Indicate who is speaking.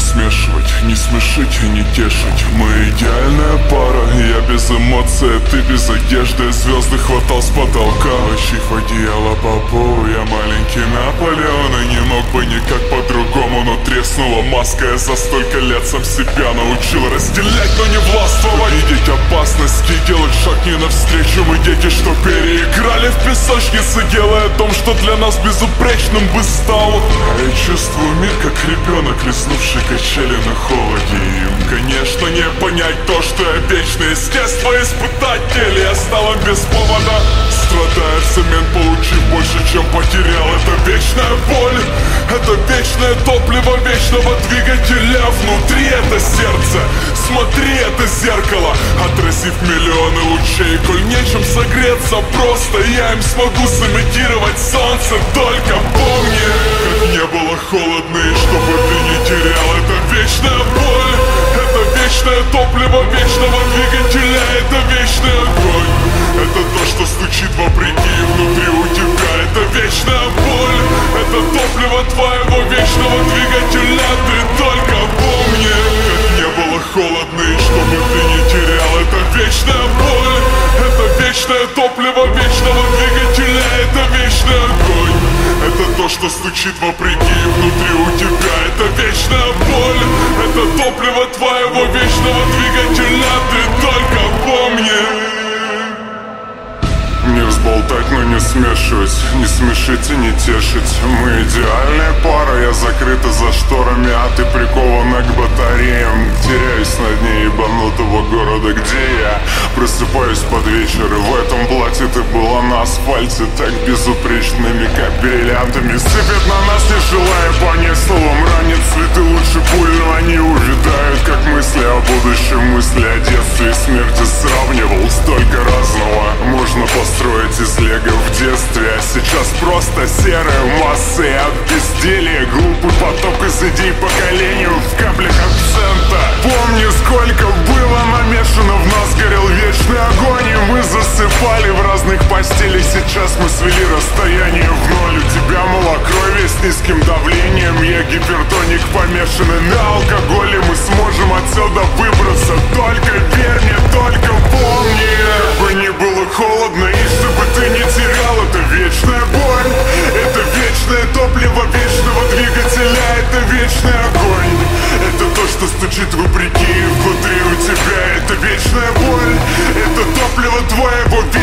Speaker 1: смешивать, не смешить и не тешить. Мы идеальная пара, я без эмоций, ты без одежды. Звезды хватал с потолка, ощив одеяло по полу. Я маленький Наполеон и не мог бы никак по-другому. Но треснула маска, я за столько лет сам себя научил разделять, но не властвовать. Видеть опасности, делать шаг не навстречу. Мы дети, что переиграли в песочнице, делая о том, что для нас безупречным бы стало. Я чувствую мир, как ребенок, лизнувший качели на холоде. Им, конечно, не понять то, что я вечный естество испытатель. Я стал им без повода, страдая взамен, получив больше, чем потерял. Это вечная боль, это вечное топливо вечного двигателя. Внутри это сердце, смотри, это зеркало, отразив миллионы лучей. Коль нечем согреться, просто я им смогу сымитировать солнце. Только помни, как не было холодно, и чтобы ты не терял. Это вечная боль, это вечное топливо вечного двигателя. Это вечный огонь, это то, что стучит вопреки внутри у тебя. Это вечная боль, это топливо твоего вечного двигателя. Ты только помни, как не было холодно, и чтобы ты не терял. Это вечная боль, это вечное топливо вечного двигателя. Это вечный огонь, это то, что стучит вопреки внутри у тебя. Это вечная боль, это топливо твоего вечного двигателя. Ты только помни. Не взболтать, но не смешивать, не смешить и не тешить. Мы идеальная пара, я закрыта за шторами, а ты прикована к батареям. Теряюсь на дне ебанутого города, где я просыпаюсь под вечер. И в этом платье ты была на асфальте, так безупречными, как бриллиантами. Сыпет на нас, не желая понять словом, ранит цветы лучше пуль, но они увядают, как мысли о будущем, мысли о детстве и смерти. Сравнивал столько разного, можно построить из лего в детстве, а сейчас просто серые массы от безделия. Глупый поток из идей поколению в каплях акцента. Помни, сколько было намешано, в нас горел вечный огонь, и мы засыпали в разных постелях. Сейчас мы свели расстояние в ноль. У тебя малокровие с низким давлением, я гипертоник, помешанный на алкоголе. Мы сможем отсюда выбраться, только верь мне, только помни. Как бы ни было холодно, и чтобы ты не терял, это вечная боль, это вечное топливо вечного двигателя. Это вечный огонь, это то, что стучит вопреки внутри у тебя. Это вечная боль, это топливо твоего